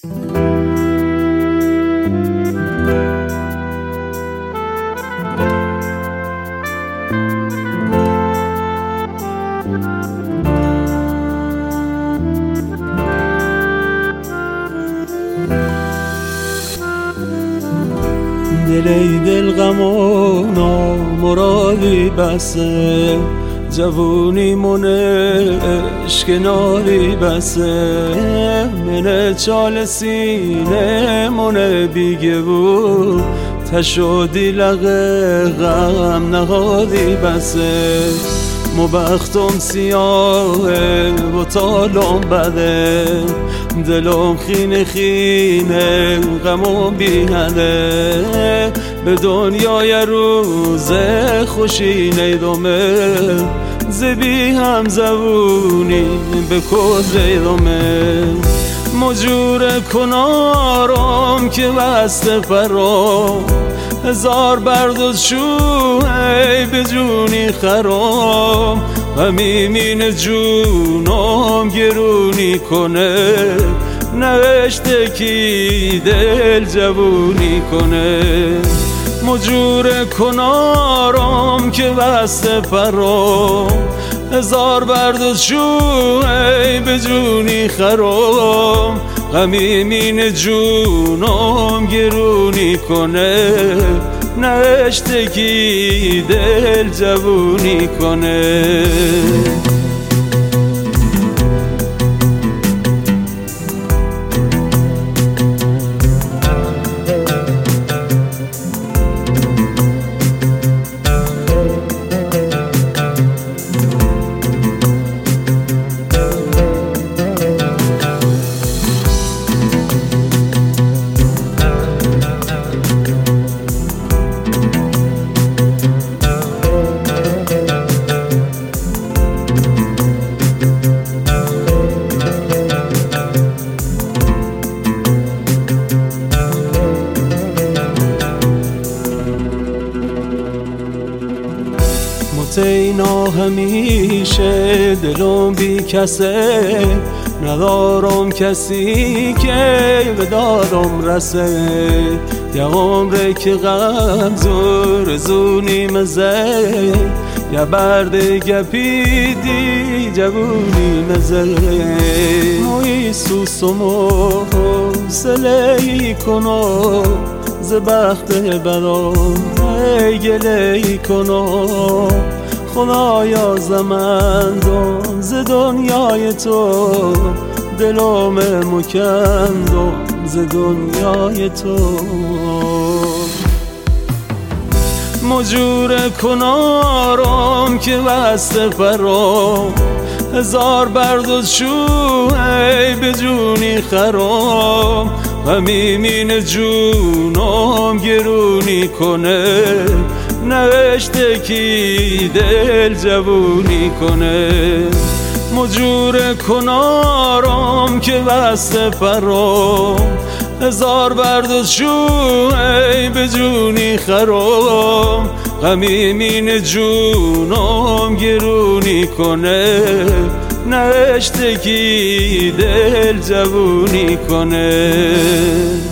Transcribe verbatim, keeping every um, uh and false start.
دل ای دل غم و نامرادی بسه، جوونی من عشق نالی بسه. من چال سینه من بیگه بود، تشودی لغه غم نهادی بسه. مو بختم سیاهه و تالم بده، دلم خینه خینه غمم بیهده. به دنیای روز خوشی نیدمه، زبی هم زبونی به کز ریدمه. مجور کنارم که وست فرام، هزار بردوز شوهی به جونی خرام. غمیمین جونم گرونی کنه، نوشته کی دل جوونی کنه. مجور کنارم که وست فرام، هزار بردوز شوهی به جونی خرام. غمیمین جونم گرونی کنه، نوشته کی دل جوونی کنه. اینا همیشه دلم بی کسه، ندارم کسی که به دادم رسه. یه عمره که غم زور زونی مزه، یه برده گپیدی جوونی مزه. موی سوسم و حوصله کنم، ز بخت بدم ای گله کنم. خدایا زمندم ز دنیای تو، دلم مکندم ز دنیای تو. مجور کنارم که وست فرام، هزار بردوز شوهی به جونی خرام. غمیمین جونم گرونی کنه، نوشته کی دل جوونی کنه. مجور کنارم که وست فرام، هزار بردوز شوهی به جونی خرام. غمیمین جونم گرونی کنه، نوشته کی دل جوونی کنه.